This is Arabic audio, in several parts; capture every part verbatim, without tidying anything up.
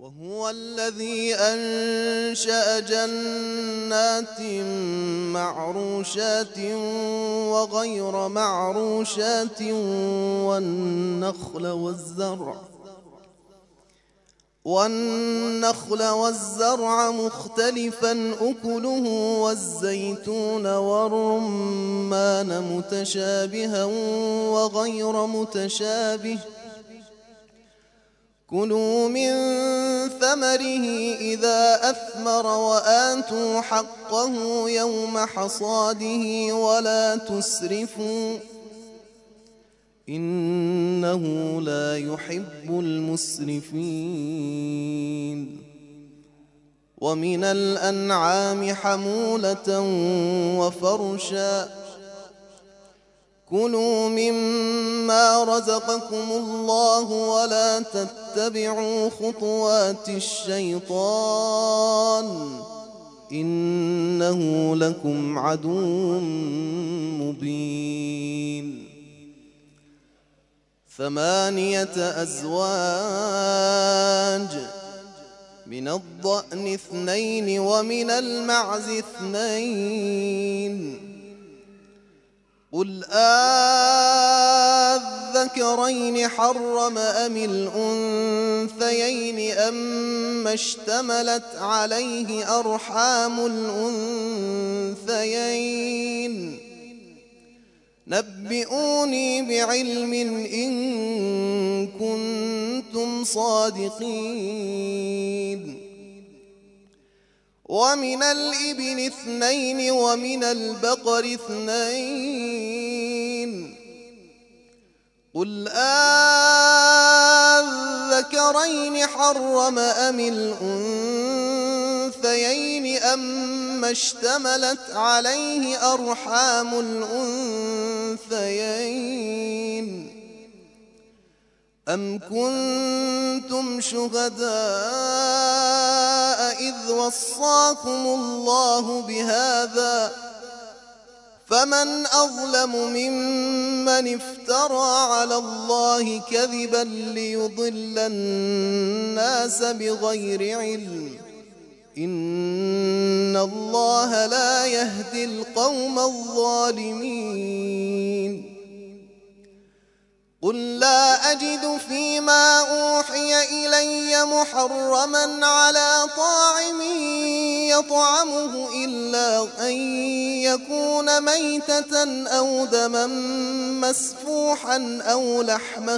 وهو الذي أنشأ جنات معروشات وغير معروشات والنخل والزرع والنخل والزرع مختلفا أكله والزيتون والرمان متشابها وغير متشابه كلوا من ثمره إذا أثمر وآتوا حقه يوم حصاده ولا تسرفوا إنه لا يحب المسرفين. ومن الأنعام حمولة وفرشا كلوا مما رزقكم الله ولا تتبعوا خطوات الشيطان إنه لكم عدو مبين. ثمانية أزواج من الضأن اثنين ومن المعز اثنين قل آذكرين حرم أم الأنثيين أما اشتملت عليه أرحام الأنثيين نبئوني بعلم إن كنتم صادقين. ومن الإبل اثنين ومن البقر اثنين قل آذكرين حرم أم الأنثيين أما اشتملت عليه أرحام الأنثيين أم كنتم شهداء إذ وصاكم الله بهذا فمن أظلم ممن افترى على الله كذبا ليضل الناس بغير علم إن الله لا يهدي القوم الظالمين. قل لا أجد فيما أوحي إلي محرما على طاعم يطعمه إلا أن يكون ميتة أو دما مسفوحا أو لحم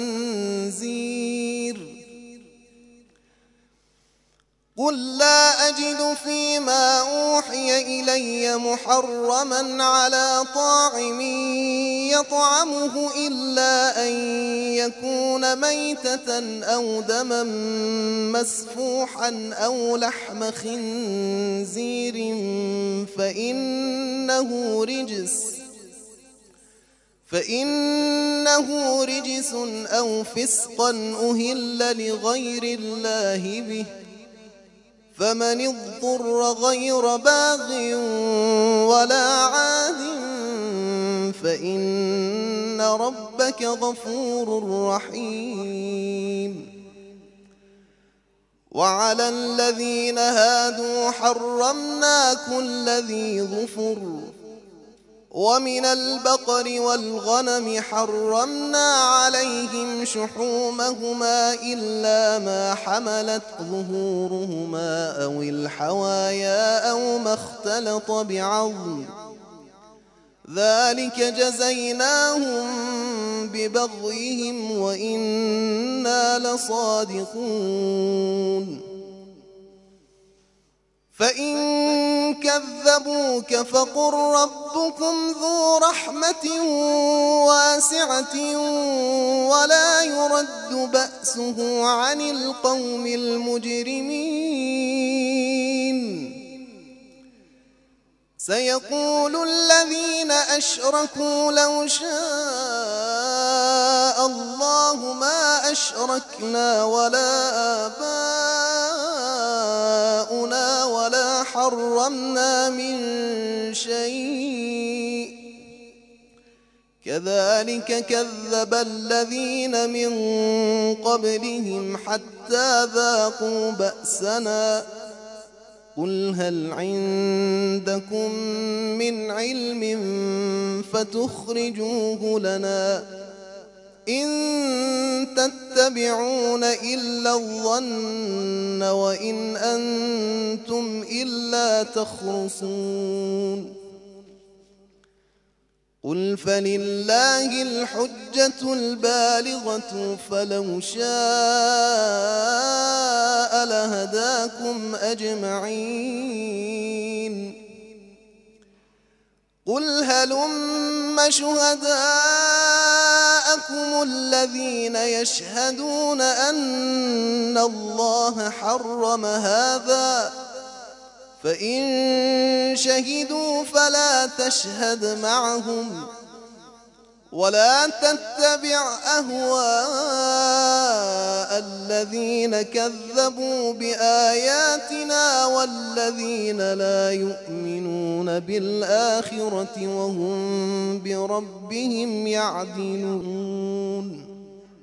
خنزير قل لا أجد فيما أوحي إلي محرما على طاعم يطعمه إلا أن يكون ميتة أو دما مسفوحا أو لحم خنزير فإنه رجس فإنه رجس أو فسقا أهل لغير الله به فمن اضطر غير باغ ولا عاد فإن ربك غفور رحيم. وعلى الذين هادوا حرمنا كل ذي ظفر ومن البقر والغنم حرمنا عليهم شحومهما إلا ما حملت ظهورهما أو الحوايا أو ما اختلط بعظم ذلك جزيناهم ببغيهم وإنا لصادقون. فإن كذبوك فقل ربكم ذو رحمة واسعة ولا يرد بأسه عن القوم المجرمين. سيقول الذين أشركوا لو شاء الله ما أشركنا ولا آباؤنا ولا حرمنا من شيء كذلك كذب الذين من قبلهم حتى ذاقوا بأسنا قل هل عندكم من علم فتخرجوه لنا إن تتبعون إلا الظن وإن أنتم إلا تخرصون قل فلله الحجة البالغة فلو شاء لهداكم أجمعين قل هلم شهداءكم الذين يشهدون أن الله حرم هذا فإن شهدوا فلا تشهد معهم ولا تتبع أهواء الذين كذبوا بآياتنا والذين لا يؤمنون بالآخرة وهم بربهم يعدلون